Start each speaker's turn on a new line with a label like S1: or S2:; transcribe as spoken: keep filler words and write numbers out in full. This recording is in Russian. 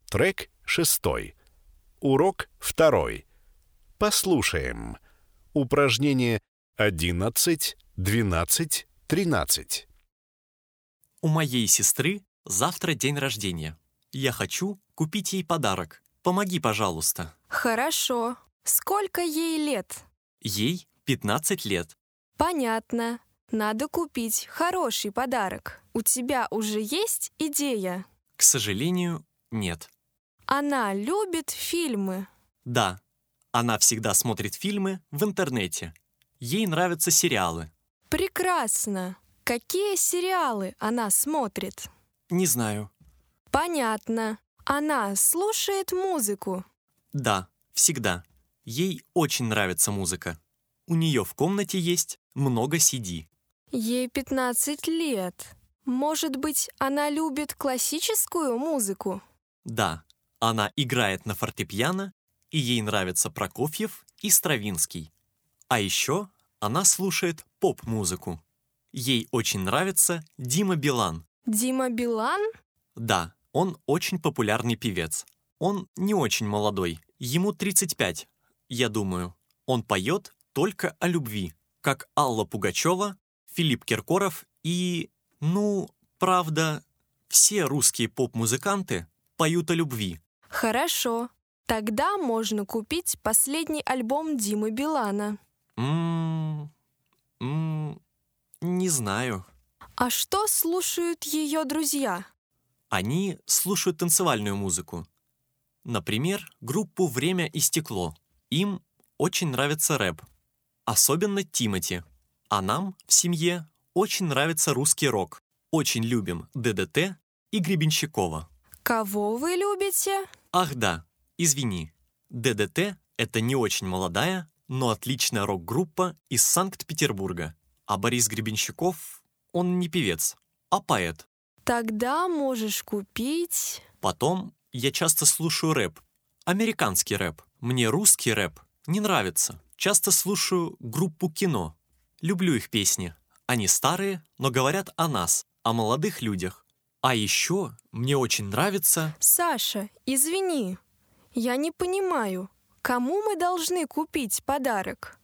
S1: Трек шестой. Урок второй. Послушаем. Упражнение одиннадцать, двенадцать, тринадцать.
S2: У моей сестры завтра день рождения. Я хочу купить ей подарок. Помоги, пожалуйста.
S3: Хорошо. Сколько ей лет?
S2: Ей пятнадцать лет.
S3: Понятно. Надо купить хороший подарок. У тебя уже есть идея?
S2: К сожалению, нет.
S3: Она любит фильмы.
S2: Да, она всегда смотрит фильмы в интернете. Ей нравятся сериалы.
S3: Прекрасно. Какие сериалы она смотрит?
S2: Не знаю.
S3: Понятно. Она слушает музыку.
S2: Да, всегда. Ей очень нравится музыка. У нее в комнате есть много си ди.
S3: Ей пятнадцать лет. Может быть, она любит классическую музыку?
S2: Да, она играет на фортепиано, и ей нравятся Прокофьев и Стравинский. А еще она слушает поп-музыку. Ей очень нравится Дима Билан.
S3: Дима Билан?
S2: Да, он очень популярный певец. Он не очень молодой, ему тридцать пять, я думаю. Он поет только о любви, как Алла Пугачева, Филипп Киркоров и, ну, правда, все русские поп-музыканты поют о любви.
S3: Хорошо. Тогда можно купить последний альбом Димы Билана.
S2: М-м, м-м, не знаю.
S3: А что слушают ее друзья?
S2: Они слушают танцевальную музыку. Например, группу «Время и стекло». Им очень нравится рэп. Особенно Тимати. А нам в семье очень нравится русский рок. Очень любим дэ дэ тэ и Гребенщикова.
S3: Кого вы любите?
S2: Ах да, извини. дэ дэ тэ — это не очень молодая, но отличная рок-группа из Санкт-Петербурга. А Борис Гребенщиков, он не певец, а поэт.
S3: Тогда можешь купить...
S2: Потом я часто слушаю рэп. Американский рэп. Мне русский рэп не нравится. Часто слушаю группу «Кино». Люблю их песни. Они старые, но говорят о нас, о молодых людях. А еще мне очень нравится...
S3: Саша, извини. Я не понимаю, кому мы должны купить подарок?